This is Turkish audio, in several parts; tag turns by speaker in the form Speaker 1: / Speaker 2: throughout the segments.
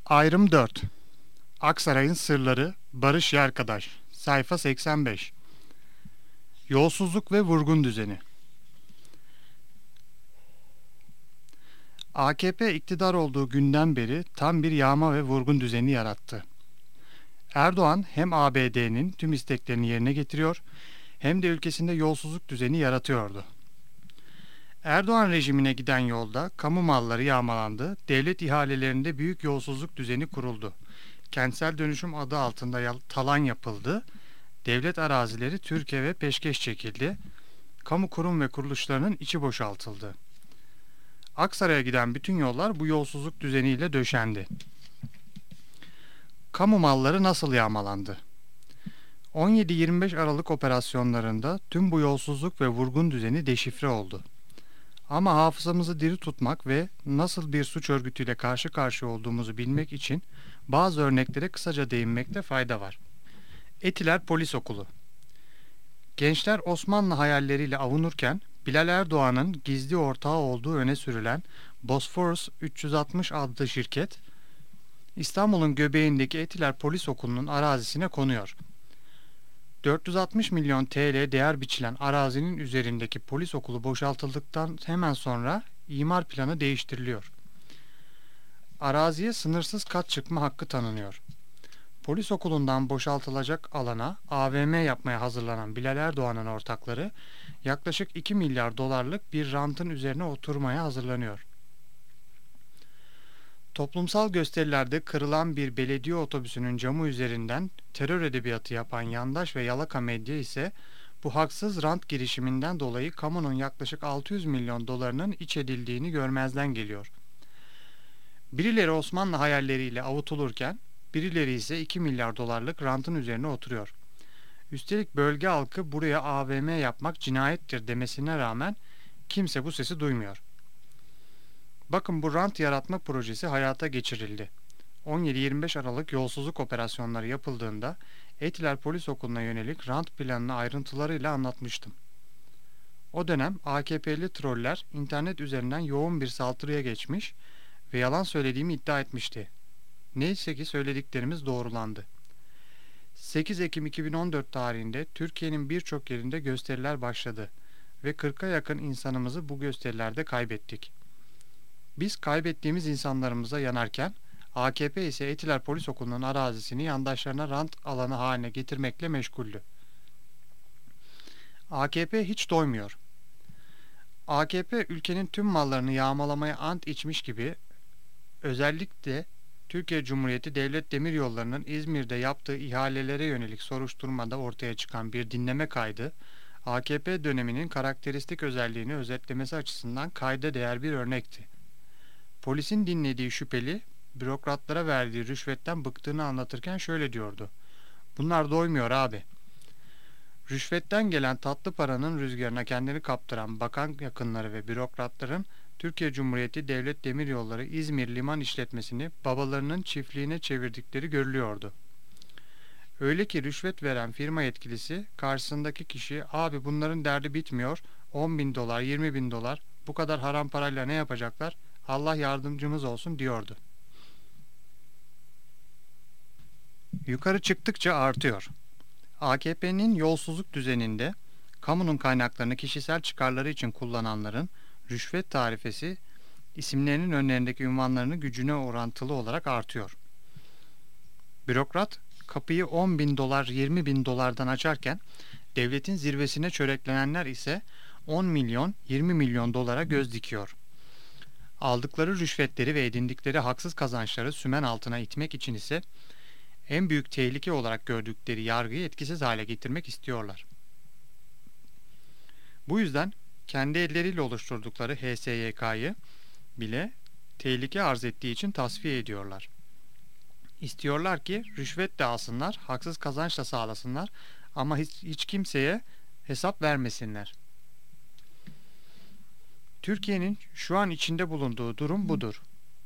Speaker 1: Ayrım 4. Aksaray'ın Sırları Barış Yerkadaş. Sayfa 85. Yolsuzluk ve vurgun düzeni. AKP iktidar olduğu günden beri tam bir yağma ve vurgun düzeni yarattı. Erdoğan hem ABD'nin tüm isteklerini yerine getiriyor hem de ülkesinde yolsuzluk düzeni yaratıyordu. Erdoğan rejimine giden yolda kamu malları yağmalandı, devlet ihalelerinde büyük yolsuzluk düzeni kuruldu. Kentsel dönüşüm adı altında talan yapıldı, devlet arazileri Türkiye ve peşkeş çekildi, kamu kurum ve kuruluşlarının içi boşaltıldı. Aksaray'a giden bütün yollar bu yolsuzluk düzeniyle döşendi. Kamu malları nasıl yağmalandı? 17-25 Aralık operasyonlarında tüm bu yolsuzluk ve vurgun düzeni deşifre oldu. Ama hafızamızı diri tutmak ve nasıl bir suç örgütüyle karşı karşıya olduğumuzu bilmek için bazı örneklere kısaca değinmekte fayda var. Etiler Polis Okulu. Gençler Osmanlı hayalleriyle avunurken Bilal Erdoğan'ın gizli ortağı olduğu öne sürülen Bosphorus 360 adlı şirket İstanbul'un göbeğindeki Etiler Polis Okulu'nun arazisine konuyor. 460 milyon TL değer biçilen arazinin üzerindeki polis okulu boşaltıldıktan hemen sonra imar planı değiştiriliyor. Araziye sınırsız kat çıkma hakkı tanınıyor. Polis okulundan boşaltılacak alana AVM yapmaya hazırlanan Bilal Erdoğan'ın ortakları yaklaşık 2 milyar dolarlık bir rantın üzerine oturmaya hazırlanıyor. Toplumsal gösterilerde kırılan bir belediye otobüsünün camı üzerinden terör edebiyatı yapan yandaş ve yalaka medya ise bu haksız rant girişiminden dolayı kamunun yaklaşık 600 milyon dolarının iç edildiğini görmezden geliyor. Birileri Osmanlı hayalleriyle avutulurken birileri ise 2 milyar dolarlık rantın üzerine oturuyor. Üstelik bölge halkı buraya AVM yapmak cinayettir demesine rağmen kimse bu sesi duymuyor. Bakın bu rant yaratma projesi hayata geçirildi. 17-25 Aralık yolsuzluk operasyonları yapıldığında Etiler Polis Okulu'na yönelik rant planını ayrıntılarıyla anlatmıştım. O dönem AKP'li troller internet üzerinden yoğun bir saldırıya geçmiş ve yalan söylediğimi iddia etmişti. Neyse ki söylediklerimiz doğrulandı. 8 Ekim 2014 tarihinde Türkiye'nin birçok yerinde gösteriler başladı ve 40'a yakın insanımızı bu gösterilerde kaybettik. Biz kaybettiğimiz insanlarımıza yanarken AKP ise Etiler Polis Okulu'nun arazisini yandaşlarına rant alanı haline getirmekle meşguldü. AKP hiç doymuyor. AKP ülkenin tüm mallarını yağmalamaya ant içmiş gibi özellikle Türkiye Cumhuriyeti Devlet Demiryolları'nın İzmir'de yaptığı ihalelere yönelik soruşturmada ortaya çıkan bir dinleme kaydı, AKP döneminin karakteristik özelliğini özetlemesi açısından kayda değer bir örnekti. Polisin dinlediği şüpheli, bürokratlara verdiği rüşvetten bıktığını anlatırken şöyle diyordu. Bunlar doymuyor abi. Rüşvetten gelen tatlı paranın rüzgarına kendini kaptıran bakan yakınları ve bürokratların Türkiye Cumhuriyeti Devlet Demiryolları İzmir Liman İşletmesi'ni babalarının çiftliğine çevirdikleri görülüyordu. Öyle ki rüşvet veren firma yetkilisi karşısındaki kişi abi bunların derdi bitmiyor, 10 bin dolar 20 bin dolar bu kadar haram parayla ne yapacaklar? Allah yardımcımız olsun diyordu. Yukarı çıktıkça artıyor. AKP'nin yolsuzluk düzeninde kamunun kaynaklarını kişisel çıkarları için kullananların rüşvet tarifesi isimlerinin önlerindeki ünvanlarını gücüne orantılı olarak artıyor. Bürokrat kapıyı 10 bin dolar 20 bin dolardan açarken devletin zirvesine çöreklenenler ise 10 milyon 20 milyon dolara göz dikiyor. Aldıkları rüşvetleri ve edindikleri haksız kazançları sümen altına itmek için ise en büyük tehlike olarak gördükleri yargıyı etkisiz hale getirmek istiyorlar. Bu yüzden kendi elleriyle oluşturdukları HSYK'yı bile tehlike arz ettiği için tasfiye ediyorlar. İstiyorlar ki rüşvet de alsınlar, haksız kazanç da sağlasınlar ama hiç kimseye hesap vermesinler. Türkiye'nin şu an içinde bulunduğu durum budur.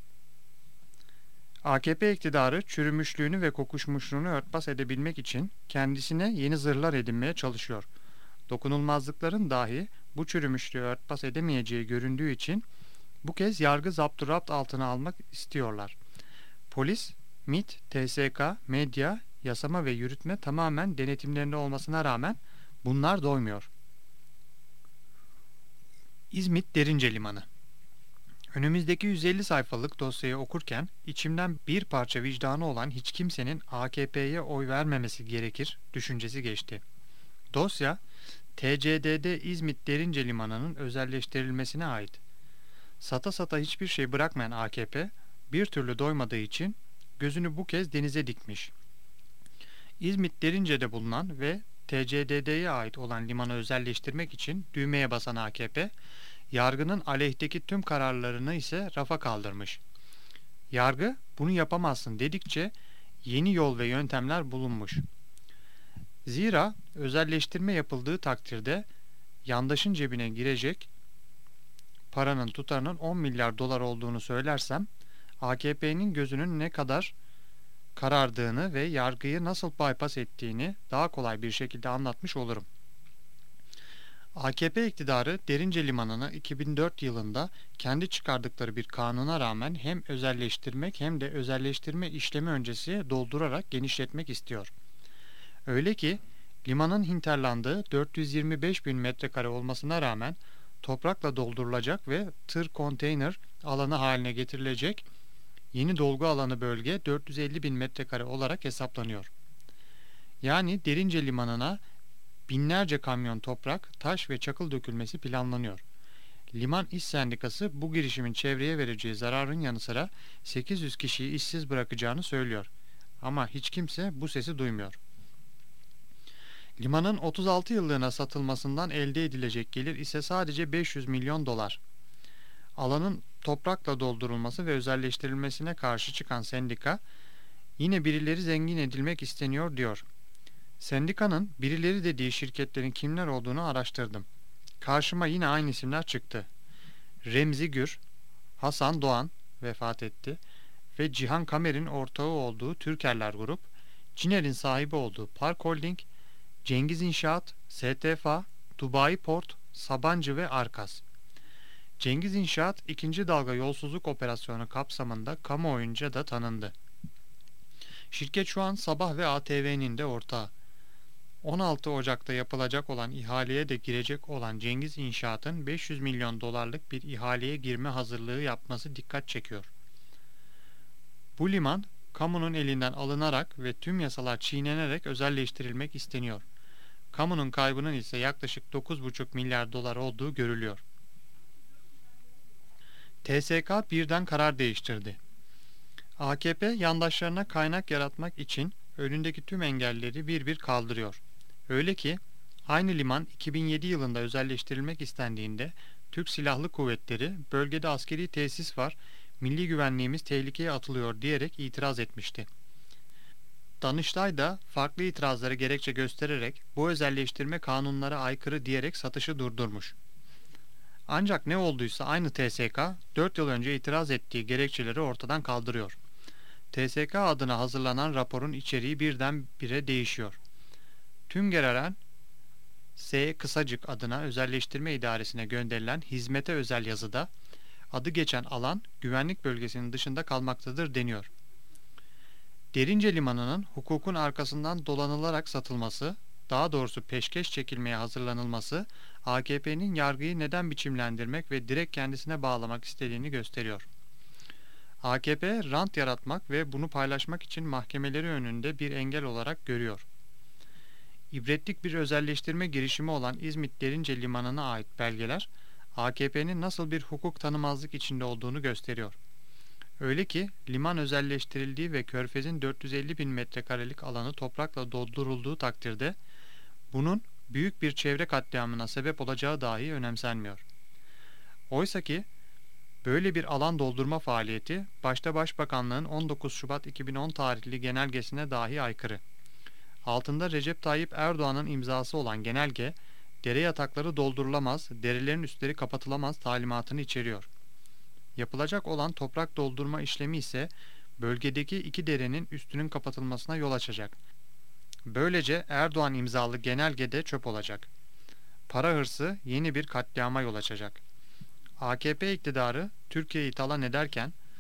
Speaker 1: AKP iktidarı çürümüşlüğünü ve kokuşmuşluğunu örtbas edebilmek için kendisine yeni zırhlar edinmeye çalışıyor. Dokunulmazlıkların dahi bu çürümüşlüğü örtbas edemeyeceği göründüğü için bu kez yargı zapturapt altına almak istiyorlar. Polis, MİT, TSK, medya, yasama ve yürütme tamamen denetimlerinde olmasına rağmen bunlar doymuyor. İzmit Derince Limanı. Önümüzdeki 150 sayfalık dosyayı okurken içimden bir parça vicdanı olan hiç kimsenin AKP'ye oy vermemesi gerekir düşüncesi geçti. Dosya, TCDD İzmit Derince Limanı'nın özelleştirilmesine ait. Sata sata hiçbir şey bırakmayan AKP, bir türlü doymadığı için gözünü bu kez denize dikmiş. İzmit Derince'de bulunan ve TCDD'ye ait olan limanı özelleştirmek için düğmeye basan AKP, yargının aleyhteki tüm kararlarını ise rafa kaldırmış. Yargı bunu yapamazsın dedikçe yeni yol ve yöntemler bulunmuş. Zira özelleştirme yapıldığı takdirde yandaşın cebine girecek paranın tutarının 10 milyar dolar olduğunu söylersem AKP'nin gözünün ne kadar karardığını ve yargıyı nasıl bypass ettiğini daha kolay bir şekilde anlatmış olurum. AKP iktidarı Derince Limanı'nı 2004 yılında kendi çıkardıkları bir kanuna rağmen hem özelleştirmek hem de özelleştirme işlemi öncesi doldurarak genişletmek istiyor. Öyle ki limanın hinterlandığı 425 bin metrekare olmasına rağmen toprakla doldurulacak ve tır konteyner alanı haline getirilecek yeni dolgu alanı bölge 450 bin metrekare olarak hesaplanıyor. Yani Derince Limanı'na binlerce kamyon toprak, taş ve çakıl dökülmesi planlanıyor. Liman İş Sendikası bu girişimin çevreye vereceği zararın yanı sıra 800 kişiyi işsiz bırakacağını söylüyor. Ama hiç kimse bu sesi duymuyor. Limanın 36 yıllığına satılmasından elde edilecek gelir ise sadece 500 milyon dolar. Alanın toprakla doldurulması ve özelleştirilmesine karşı çıkan sendika, yine birileri zengin edilmek isteniyor diyor. Sendikanın birileri dediği şirketlerin kimler olduğunu araştırdım. Karşıma yine aynı isimler çıktı. Remzi Gür, Hasan Doğan vefat etti ve Cihan Kamer'in ortağı olduğu Türkerler Grup, Ciner'in sahibi olduğu Park Holding, Cengiz İnşaat, STFA, Dubai Port, Sabancı ve Arkas. Cengiz İnşaat ikinci dalga yolsuzluk operasyonu kapsamında kamuoyunca da tanındı. Şirket şu an Sabah ve ATV'nin de ortağı. 16 Ocak'ta yapılacak olan ihaleye de girecek olan Cengiz İnşaat'ın 500 milyon dolarlık bir ihaleye girme hazırlığı yapması dikkat çekiyor. Bu liman, kamunun elinden alınarak ve tüm yasalar çiğnenerek özelleştirilmek isteniyor. Kamunun kaybının ise yaklaşık 9,5 milyar dolar olduğu görülüyor. TSK birden karar değiştirdi. AKP yandaşlarına kaynak yaratmak için önündeki tüm engelleri bir bir kaldırıyor. Öyle ki aynı liman 2007 yılında özelleştirilmek istendiğinde Türk Silahlı Kuvvetleri bölgede askeri tesis var, milli güvenliğimiz tehlikeye atılıyor diyerek itiraz etmişti. Danıştay da farklı itirazları gerekçe göstererek bu özelleştirme kanunlara aykırı diyerek satışı durdurmuş. Ancak ne olduysa aynı TSK 4 yıl önce itiraz ettiği gerekçeleri ortadan kaldırıyor. TSK adına hazırlanan raporun içeriği birdenbire değişiyor. Tüngeraren S. Kısacık adına özelleştirme idaresine gönderilen hizmete özel yazıda adı geçen alan güvenlik bölgesinin dışında kalmaktadır deniyor. Derince Limanı'nın hukukun arkasından dolanılarak satılması, daha doğrusu peşkeş çekilmeye hazırlanılması, AKP'nin yargıyı neden biçimlendirmek ve direkt kendisine bağlamak istediğini gösteriyor. AKP rant yaratmak ve bunu paylaşmak için mahkemeleri önünde bir engel olarak görüyor. İbretlik bir özelleştirme girişimi olan İzmit Derince Limanı'na ait belgeler, AKP'nin nasıl bir hukuk tanımazlık içinde olduğunu gösteriyor. Öyle ki liman özelleştirildiği ve Körfez'in 450 bin metrekarelik alanı toprakla doldurulduğu takdirde bunun büyük bir çevre katliamına sebep olacağı dahi önemsenmiyor. Oysa ki böyle bir alan doldurma faaliyeti başta Başbakanlığın 19 Şubat 2010 tarihli genelgesine dahi aykırı. Altında Recep Tayyip Erdoğan'ın imzası olan genelge, dere yatakları doldurulamaz, derelerin üstleri kapatılamaz talimatını içeriyor. Yapılacak olan toprak doldurma işlemi ise bölgedeki iki derenin üstünün kapatılmasına yol açacak. Böylece Erdoğan imzalı genelgede çöp olacak. Para hırsı yeni bir katliama yol açacak. AKP iktidarı Türkiye'yi talan ederken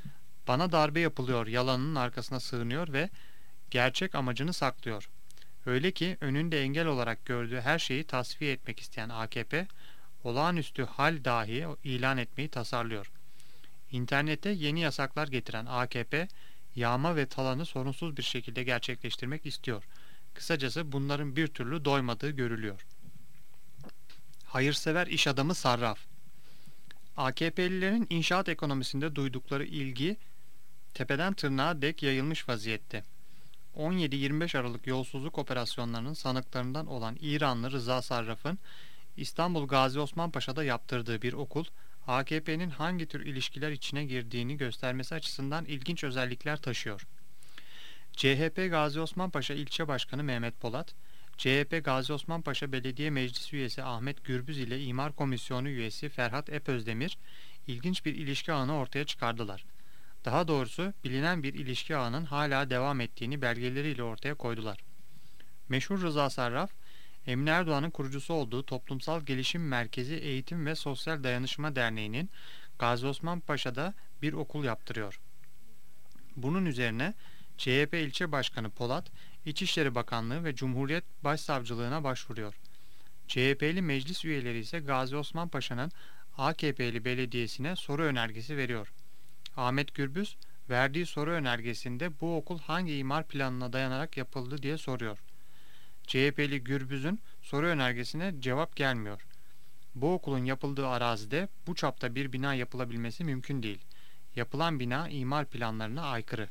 Speaker 1: Bana darbe yapılıyor yalanının arkasına sığınıyor ve gerçek amacını saklıyor. Öyle ki önünde engel olarak gördüğü her şeyi tasfiye etmek isteyen AKP, olağanüstü hal dahi ilan etmeyi tasarlıyor. İnternete yeni yasaklar getiren AKP, yağma ve talanı sorunsuz bir şekilde gerçekleştirmek istiyor. Kısacası bunların bir türlü doymadığı görülüyor. Hayırsever iş adamı Sarraf. AKP'lilerin inşaat ekonomisinde duydukları ilgi tepeden tırnağa dek yayılmış vaziyette. 17-25 Aralık yolsuzluk operasyonlarının sanıklarından olan İranlı Rıza Sarraf'ın İstanbul Gazi Osman Paşa'da yaptırdığı bir okul, AKP'nin hangi tür ilişkiler içine girdiğini göstermesi açısından ilginç özellikler taşıyor. CHP Gazi Osman Paşa İlçe Başkanı Mehmet Polat, CHP Gazi Osman Paşa Belediye Meclis Üyesi Ahmet Gürbüz ile İmar Komisyonu Üyesi Ferhat Epözdemir, ilginç bir ilişki ağını ortaya çıkardılar. Daha doğrusu bilinen bir ilişki ağının hala devam ettiğini belgeleriyle ortaya koydular. Meşhur Rıza Sarraf, Emine Erdoğan'ın kurucusu olduğu Toplumsal Gelişim Merkezi Eğitim ve Sosyal Dayanışma Derneği'nin Gazi Osman Paşa'da bir okul yaptırıyor. Bunun üzerine CHP İlçe Başkanı Polat, İçişleri Bakanlığı ve Cumhuriyet Başsavcılığına başvuruyor. CHP'li meclis üyeleri ise Gazi Osman Paşa'nın AKP'li belediyesine soru önergesi veriyor. Ahmet Gürbüz, verdiği soru önergesinde bu okul hangi imar planına dayanarak yapıldı diye soruyor. CHP'li Gürbüz'ün soru önergesine cevap gelmiyor. Bu okulun yapıldığı arazide bu çapta bir bina yapılabilmesi mümkün değil. Yapılan bina imar planlarına aykırı.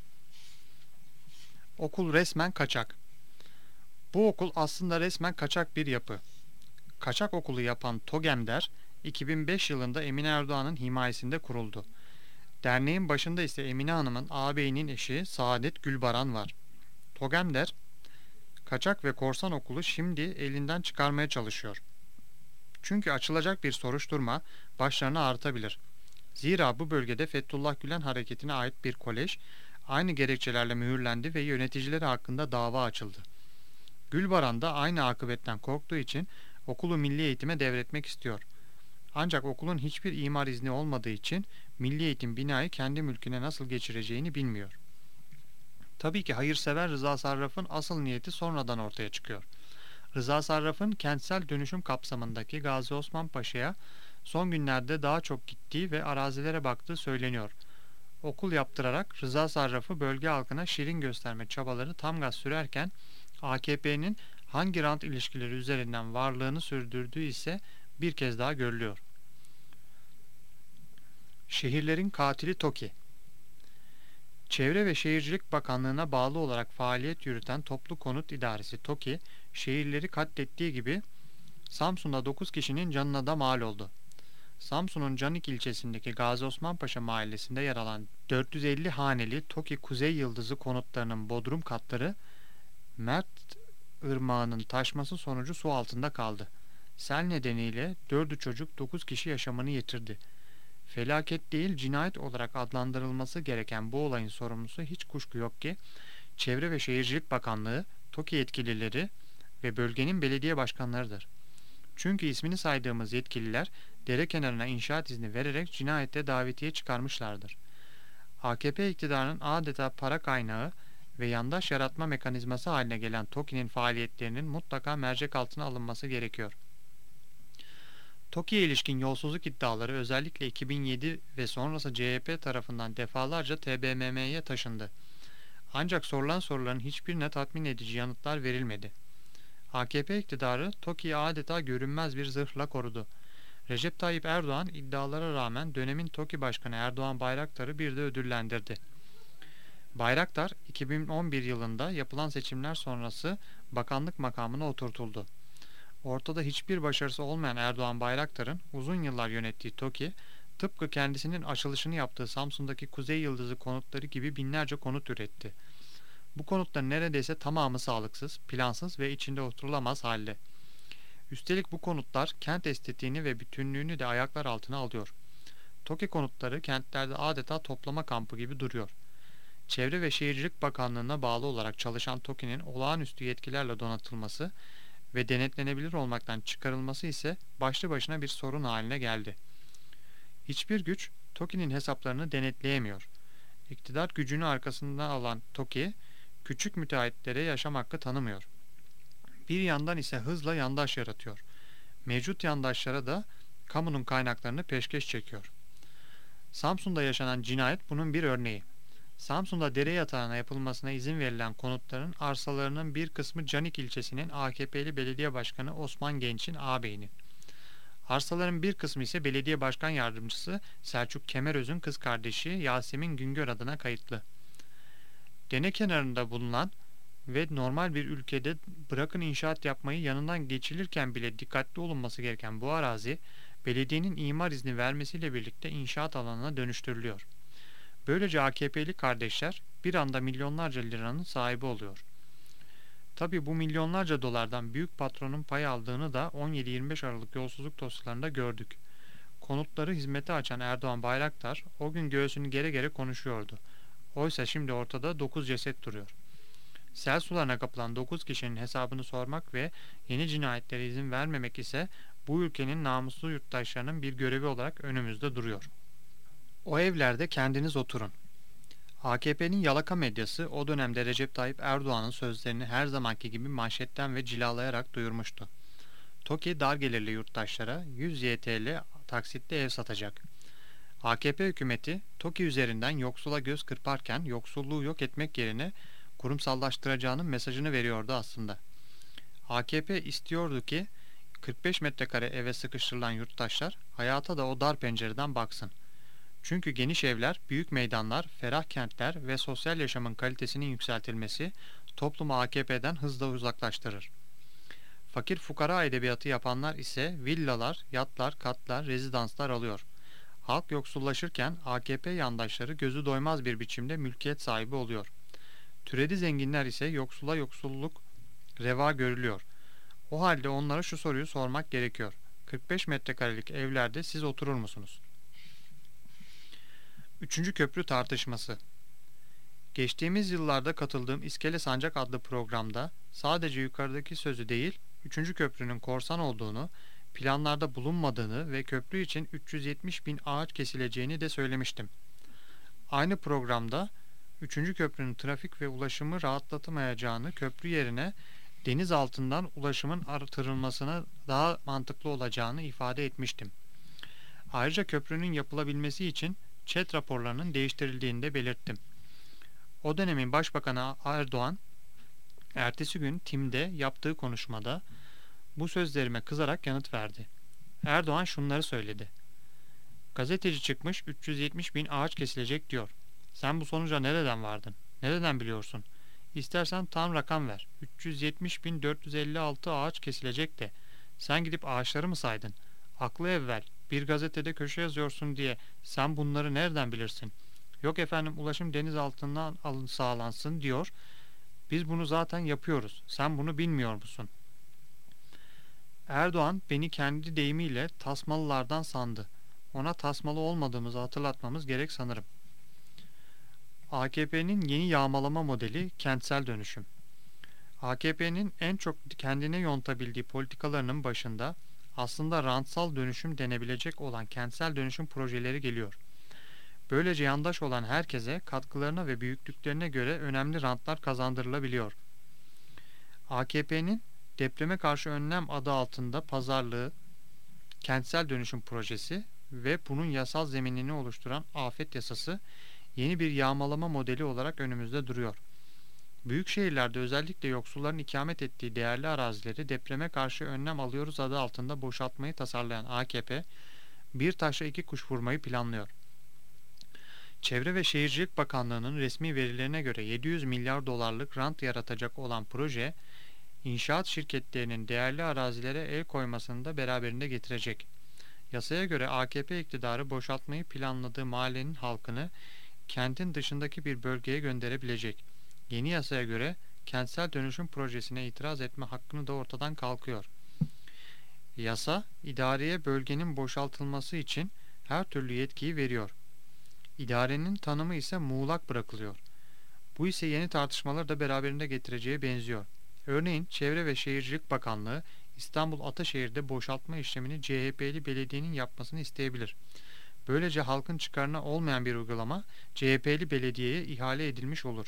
Speaker 1: Okul resmen kaçak. Bu okul aslında resmen kaçak bir yapı. Kaçak okulu yapan TOGEMDER, 2005 yılında Emine Erdoğan'ın himayesinde kuruldu. Derneğin başında ise Emine Hanım'ın ağabeyinin eşi Saadet Gülbaran var. TOGEMDER, kaçak ve korsan okulu şimdi elinden çıkarmaya çalışıyor. Çünkü açılacak bir soruşturma başlarını ağrıtabilir. Zira bu bölgede Fethullah Gülen hareketine ait bir kolej aynı gerekçelerle mühürlendi ve yöneticileri hakkında dava açıldı. Gülbaran da aynı akıbetten korktuğu için okulu milli eğitime devretmek istiyor. Ancak okulun hiçbir imar izni olmadığı için milli eğitim binayı kendi mülküne nasıl geçireceğini bilmiyor. Tabii ki hayırsever Rıza Sarraf'ın asıl niyeti sonradan ortaya çıkıyor. Rıza Sarraf'ın kentsel dönüşüm kapsamındaki Gazi Osman Paşa'ya son günlerde daha çok gittiği ve arazilere baktığı söyleniyor. Okul yaptırarak Rıza Sarraf'ı bölge halkına şirin gösterme çabaları tam gaz sürerken AKP'nin hangi rant ilişkileri üzerinden varlığını sürdürdüğü ise bir kez daha görülüyor. Şehirlerin katili TOKİ. Çevre ve Şehircilik Bakanlığı'na bağlı olarak faaliyet yürüten Toplu Konut İdaresi TOKİ, şehirleri katlettiği gibi Samsun'da 9 kişinin canına da mal oldu. Samsun'un Canik ilçesindeki Gazi Osman Paşa mahallesinde yer alan 450 haneli TOKİ Kuzey Yıldızı konutlarının bodrum katları Mert Irmağı'nın taşması sonucu su altında kaldı. Sel nedeniyle 4'ü çocuk 9 kişi yaşamını yitirdi. Felaket değil cinayet olarak adlandırılması gereken bu olayın sorumlusu hiç kuşku yok ki Çevre ve Şehircilik Bakanlığı, TOKİ yetkilileri ve bölgenin belediye başkanlarıdır. Çünkü ismini saydığımız yetkililer dere kenarına inşaat izni vererek cinayette davetiye çıkarmışlardır. AKP iktidarının adeta para kaynağı ve yandaş yaratma mekanizması haline gelen TOKİ'nin faaliyetlerinin mutlaka mercek altına alınması gerekiyor. TOKİ'ye ilişkin yolsuzluk iddiaları özellikle 2007 ve sonrası CHP tarafından defalarca TBMM'ye taşındı. Ancak sorulan soruların hiçbirine tatmin edici yanıtlar verilmedi. AKP iktidarı TOKİ'yi adeta görünmez bir zırhla korudu. Recep Tayyip Erdoğan iddialara rağmen dönemin TOKİ Başkanı Erdoğan Bayraktar'ı bir de ödüllendirdi. Bayraktar 2011 yılında yapılan seçimler sonrası bakanlık makamına oturtuldu. Ortada hiçbir başarısı olmayan Erdoğan Bayraktar'ın uzun yıllar yönettiği TOKİ, tıpkı kendisinin açılışını yaptığı Samsun'daki Kuzey Yıldızı konutları gibi binlerce konut üretti. Bu konutların neredeyse tamamı sağlıksız, plansız ve içinde oturulamaz halde. Üstelik bu konutlar kent estetiğini ve bütünlüğünü de ayaklar altına alıyor. TOKİ konutları kentlerde adeta toplama kampı gibi duruyor. Çevre ve Şehircilik Bakanlığı'na bağlı olarak çalışan TOKİ'nin olağanüstü yetkilerle donatılması ve denetlenebilir olmaktan çıkarılması ise başlı başına bir sorun haline geldi. Hiçbir güç TOKİ'nin hesaplarını denetleyemiyor. İktidar gücünü arkasında alan TOKİ, küçük müteahhitlere yaşam hakkı tanımıyor. Bir yandan ise hızla yandaş yaratıyor. Mevcut yandaşlara da kamunun kaynaklarını peşkeş çekiyor. Samsun'da yaşanan cinayet bunun bir örneği. Samsun'da dere yatağına yapılmasına izin verilen konutların arsalarının bir kısmı Canik ilçesinin AKP'li belediye başkanı Osman Genç'in ağabeyinin. Arsaların bir kısmı ise belediye başkan yardımcısı Selçuk Kemeröz'ün kız kardeşi Yasemin Güngör adına kayıtlı. Dere kenarında bulunan ve normal bir ülkede bırakın inşaat yapmayı yanından geçilirken bile dikkatli olunması gereken bu arazi, belediyenin imar izni vermesiyle birlikte inşaat alanına dönüştürülüyor. Böylece AKP'li kardeşler bir anda milyonlarca liranın sahibi oluyor. Tabi bu milyonlarca dolardan büyük patronun pay aldığını da 17-25 Aralık yolsuzluk dosyalarında gördük. Konutları hizmete açan Erdoğan Bayraktar o gün göğsünü gere gere konuşuyordu. Oysa şimdi ortada 9 ceset duruyor. Sel sularına kapılan 9 kişinin hesabını sormak ve yeni cinayetlere izin vermemek ise bu ülkenin namuslu yurttaşlarının bir görevi olarak önümüzde duruyor. O evlerde kendiniz oturun. AKP'nin yalaka medyası o dönemde Recep Tayyip Erdoğan'ın sözlerini her zamanki gibi manşetten ve cilalayarak duyurmuştu. TOKİ dar gelirli yurttaşlara 100 YTL taksitle ev satacak. AKP hükümeti TOKİ üzerinden yoksula göz kırparken yoksulluğu yok etmek yerine kurumsallaştıracağının mesajını veriyordu aslında. AKP istiyordu ki 45 metrekare eve sıkıştırılan yurttaşlar hayata da o dar pencereden baksın. Çünkü geniş evler, büyük meydanlar, ferah kentler ve sosyal yaşamın kalitesinin yükseltilmesi toplumu AKP'den hızla uzaklaştırır. Fakir fukara edebiyatı yapanlar ise villalar, yatlar, katlar, rezidanslar alıyor. Halk yoksullaşırken AKP yandaşları gözü doymaz bir biçimde mülkiyet sahibi oluyor. Türedi zenginler ise yoksula yoksulluk reva görülüyor. O halde onlara şu soruyu sormak gerekiyor. 45 metrekarelik evlerde siz oturur musunuz? Üçüncü köprü tartışması. Geçtiğimiz yıllarda katıldığım İskele Sancak adlı programda sadece yukarıdaki sözü değil, üçüncü köprünün korsan olduğunu, planlarda bulunmadığını ve köprü için 370 bin ağaç kesileceğini de söylemiştim. Aynı programda üçüncü köprünün trafik ve ulaşımı rahatlatamayacağını, köprü yerine deniz altından ulaşımın artırılmasına daha mantıklı olacağını ifade etmiştim. Ayrıca köprünün yapılabilmesi için ÇED raporlarının değiştirildiğini de belirttim. O dönemin Başbakanı Erdoğan, ertesi gün TİM'de yaptığı konuşmada bu sözlerime kızarak yanıt verdi. Erdoğan şunları söyledi. Gazeteci çıkmış 370 bin ağaç kesilecek diyor. Sen bu sonuca nereden vardın? Nereden biliyorsun? İstersen tam rakam ver. 370 bin 456 ağaç kesilecek de. Sen gidip ağaçları mı saydın? Aklı evvel. Bir gazetede köşe yazıyorsun diye sen bunları nereden bilirsin? Yok efendim ulaşım deniz altından sağlansın diyor. Biz bunu zaten yapıyoruz. Sen bunu bilmiyor musun? Erdoğan beni kendi deyimiyle tasmalılardan sandı. Ona tasmalı olmadığımızı hatırlatmamız gerek sanırım. AKP'nin yeni yağmalama modeli kentsel dönüşüm. AKP'nin en çok kendine yontabildiği politikalarının başında aslında rantsal dönüşüm denebilecek olan kentsel dönüşüm projeleri geliyor. Böylece yandaş olan herkese katkılarına ve büyüklüklerine göre önemli rantlar kazandırılabiliyor. AKP'nin depreme karşı önlem adı altında pazarlığı, kentsel dönüşüm projesi ve bunun yasal zeminini oluşturan afet yasası yeni bir yağmalama modeli olarak önümüzde duruyor. Büyük şehirlerde özellikle yoksulların ikamet ettiği değerli arazileri depreme karşı önlem alıyoruz adı altında boşaltmayı tasarlayan AKP, bir taşla iki kuş vurmayı planlıyor. Çevre ve Şehircilik Bakanlığı'nın resmi verilerine göre 700 milyar dolarlık rant yaratacak olan proje, inşaat şirketlerinin değerli arazilere el koymasını da beraberinde getirecek. Yasaya göre AKP iktidarı boşaltmayı planladığı mahallenin halkını kentin dışındaki bir bölgeye gönderebilecek. Yeni yasaya göre kentsel dönüşüm projesine itiraz etme hakkını da ortadan kalkıyor. Yasa, idareye bölgenin boşaltılması için her türlü yetkiyi veriyor. İdarenin tanımı ise muğlak bırakılıyor. Bu ise yeni tartışmaları da beraberinde getireceğe benziyor. Örneğin Çevre ve Şehircilik Bakanlığı İstanbul Ataşehir'de boşaltma işlemini CHP'li belediyenin yapmasını isteyebilir. Böylece halkın çıkarına olmayan bir uygulama CHP'li belediyeye ihale edilmiş olur.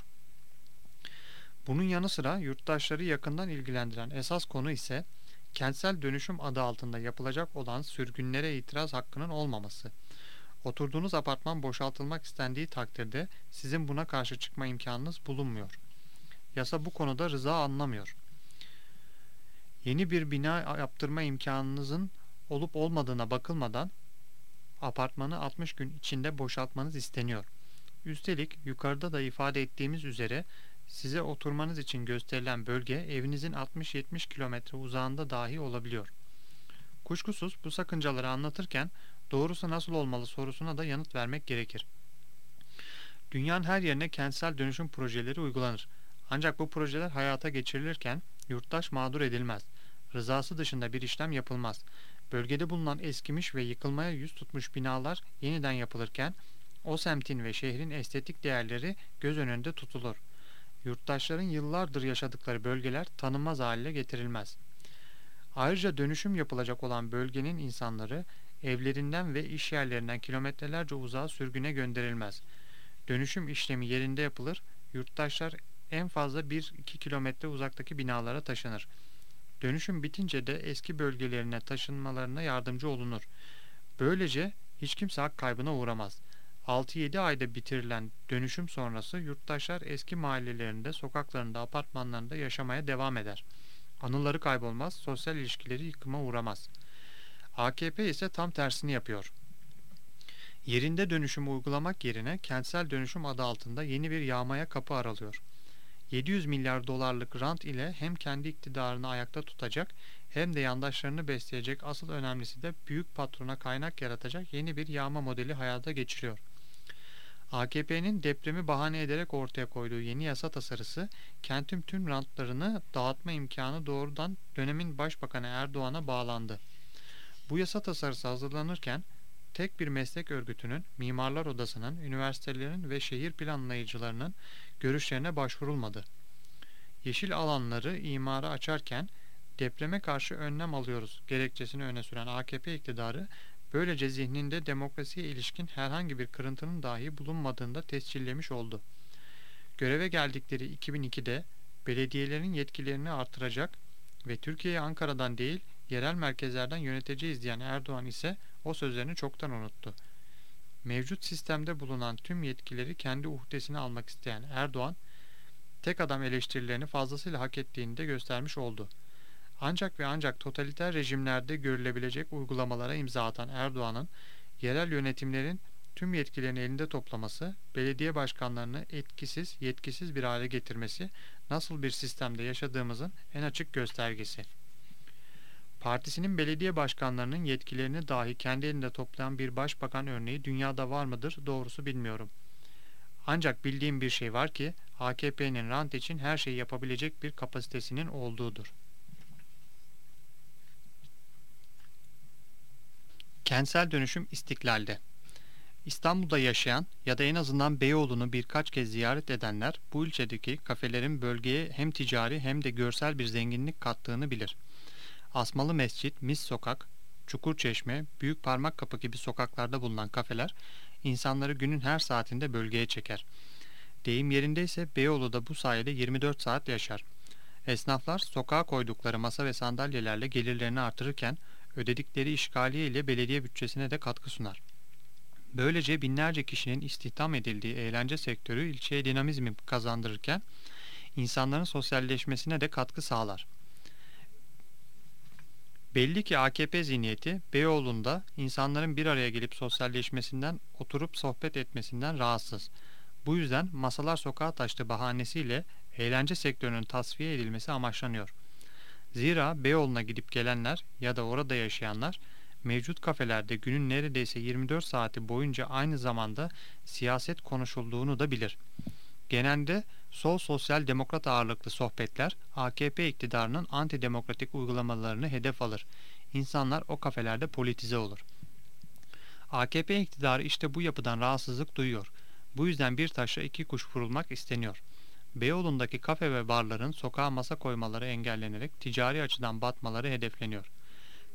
Speaker 1: Bunun yanı sıra yurttaşları yakından ilgilendiren esas konu ise kentsel dönüşüm adı altında yapılacak olan sürgünlere itiraz hakkının olmaması. Oturduğunuz apartman boşaltılmak istendiği takdirde sizin buna karşı çıkma imkanınız bulunmuyor. Yasa bu konuda rıza anlamıyor. Yeni bir bina yaptırma imkanınızın olup olmadığına bakılmadan apartmanı 60 gün içinde boşaltmanız isteniyor. Üstelik yukarıda da ifade ettiğimiz üzere size oturmanız için gösterilen bölge evinizin 60-70 kilometre uzağında dahi olabiliyor. Kuşkusuz bu sakıncaları anlatırken doğrusu nasıl olmalı sorusuna da yanıt vermek gerekir. Dünyanın her yerine kentsel dönüşüm projeleri uygulanır. Ancak bu projeler hayata geçirilirken yurttaş mağdur edilmez. Rızası dışında bir işlem yapılmaz. Bölgede bulunan eskimiş ve yıkılmaya yüz tutmuş binalar yeniden yapılırken o semtin ve şehrin estetik değerleri göz önünde tutulur. Yurttaşların yıllardır yaşadıkları bölgeler tanınmaz hale getirilmez. Ayrıca dönüşüm yapılacak olan bölgenin insanları evlerinden ve iş yerlerinden kilometrelerce uzağa sürgüne gönderilmez. Dönüşüm işlemi yerinde yapılır, yurttaşlar en fazla 1-2 kilometre uzaktaki binalara taşınır. Dönüşüm bitince de eski bölgelerine taşınmalarına yardımcı olunur. Böylece hiç kimse hak kaybına uğramaz. 6-7 ayda bitirilen dönüşüm sonrası yurttaşlar eski mahallelerinde, sokaklarında, apartmanlarında yaşamaya devam eder. Anıları kaybolmaz, sosyal ilişkileri yıkıma uğramaz. AKP ise tam tersini yapıyor. Yerinde dönüşümü uygulamak yerine kentsel dönüşüm adı altında yeni bir yağmaya kapı aralıyor. 700 milyar dolarlık rant ile hem kendi iktidarını ayakta tutacak hem de yandaşlarını besleyecek, asıl önemlisi de büyük patrona kaynak yaratacak yeni bir yağma modeli hayata geçiriyor. AKP'nin depremi bahane ederek ortaya koyduğu yeni yasa tasarısı kentin tüm rantlarını dağıtma imkanı doğrudan dönemin Başbakanı Erdoğan'a bağlandı. Bu yasa tasarısı hazırlanırken tek bir meslek örgütünün, Mimarlar Odası'nın, üniversitelerin ve şehir planlayıcılarının görüşlerine başvurulmadı. Yeşil alanları imara açarken depreme karşı önlem alıyoruz gerekçesini öne süren AKP iktidarı böylece zihninde demokrasiye ilişkin herhangi bir kırıntının dahi bulunmadığını da tescillemiş oldu. Göreve geldikleri 2002'de belediyelerin yetkilerini artıracak ve Türkiye'yi Ankara'dan değil yerel merkezlerden yöneteceğiz diyen Erdoğan ise o sözlerini çoktan unuttu. Mevcut sistemde bulunan tüm yetkileri kendi uhdesine almak isteyen Erdoğan, tek adam eleştirilerini fazlasıyla hak ettiğini de göstermiş oldu. Ancak ve ancak totaliter rejimlerde görülebilecek uygulamalara imza atan Erdoğan'ın yerel yönetimlerin tüm yetkilerini elinde toplaması, belediye başkanlarını etkisiz, yetkisiz bir hale getirmesi nasıl bir sistemde yaşadığımızın en açık göstergesi. Partisinin belediye başkanlarının yetkilerini dahi kendi elinde toplayan bir başbakan örneği dünyada var mıdır doğrusu bilmiyorum. Ancak bildiğim bir şey var ki AKP'nin rant için her şeyi yapabilecek bir kapasitesinin olduğudur. Kentsel dönüşüm İstiklal'de. İstanbul'da yaşayan ya da en azından Beyoğlu'nu birkaç kez ziyaret edenler bu ilçedeki kafelerin bölgeye hem ticari hem de görsel bir zenginlik kattığını bilir. Asmalı Mescit, Mis Sokak, Çukurçeşme, Büyük Parmakkapı gibi sokaklarda bulunan kafeler insanları günün her saatinde bölgeye çeker. Deyim yerindeyse Beyoğlu da bu sayede 24 saat yaşar. Esnaflar sokağa koydukları masa ve sandalyelerle gelirlerini artırırken ödedikleri işgaliye ile belediye bütçesine de katkı sunar. Böylece binlerce kişinin istihdam edildiği eğlence sektörü ilçeye dinamizmi kazandırırken insanların sosyalleşmesine de katkı sağlar. Belli ki AKP zihniyeti Beyoğlu'nda insanların bir araya gelip sosyalleşmesinden, oturup sohbet etmesinden rahatsız. Bu yüzden masalar sokağa taştığı bahanesiyle eğlence sektörünün tasfiye edilmesi amaçlanıyor. Zira Beyoğlu'na gidip gelenler ya da orada yaşayanlar mevcut kafelerde günün neredeyse 24 saati boyunca aynı zamanda siyaset konuşulduğunu da bilir. Genelde sol sosyal demokrat ağırlıklı sohbetler AKP iktidarının antidemokratik uygulamalarını hedef alır. İnsanlar o kafelerde politize olur. AKP iktidarı işte bu yapıdan rahatsızlık duyuyor. Bu yüzden bir taşla iki kuş vurulmak isteniyor. Beyoğlu'ndaki kafe ve barların sokağa masa koymaları engellenerek ticari açıdan batmaları hedefleniyor.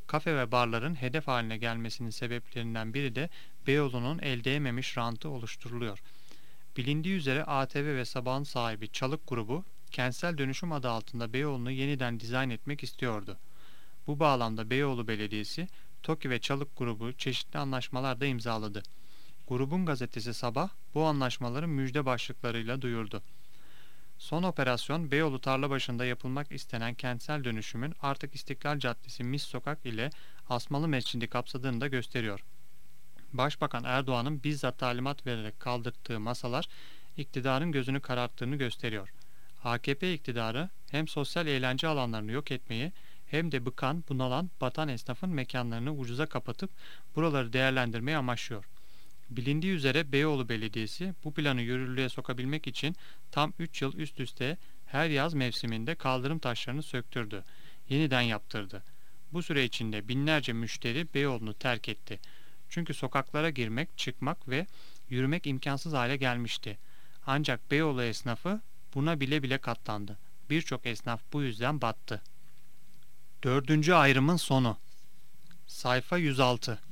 Speaker 1: Kafe ve barların hedef haline gelmesinin sebeplerinden biri de Beyoğlu'nun el değmemiş rantı oluşturuluyor. Bilindiği üzere ATV ve Sabah'ın sahibi Çalık grubu, kentsel dönüşüm adı altında Beyoğlu'nu yeniden dizayn etmek istiyordu. Bu bağlamda Beyoğlu Belediyesi, TOKİ ve Çalık grubu çeşitli anlaşmalar da imzaladı. Grubun gazetesi Sabah bu anlaşmaları müjde başlıklarıyla duyurdu. Son operasyon Beyoğlu Tarlabaşı'nda yapılmak istenen kentsel dönüşümün artık İstiklal Caddesi Mis Sokak ile Asmalı Mescid'i kapsadığını da gösteriyor. Başbakan Erdoğan'ın bizzat talimat vererek kaldırttığı masalar iktidarın gözünü kararttığını gösteriyor. AKP iktidarı hem sosyal eğlence alanlarını yok etmeyi hem de bıkan, bunalan, batan esnafın mekanlarını ucuza kapatıp buraları değerlendirmeyi amaçlıyor. Bilindiği üzere Beyoğlu Belediyesi bu planı yürürlüğe sokabilmek için tam 3 yıl üst üste her yaz mevsiminde kaldırım taşlarını söktürdü, yeniden yaptırdı. Bu süre içinde binlerce müşteri Beyoğlu'nu terk etti. Çünkü sokaklara girmek, çıkmak ve yürümek imkansız hale gelmişti. Ancak Beyoğlu esnafı buna bile bile katlandı. Birçok esnaf bu yüzden battı. Dördüncü ayrımın sonu. Sayfa 106.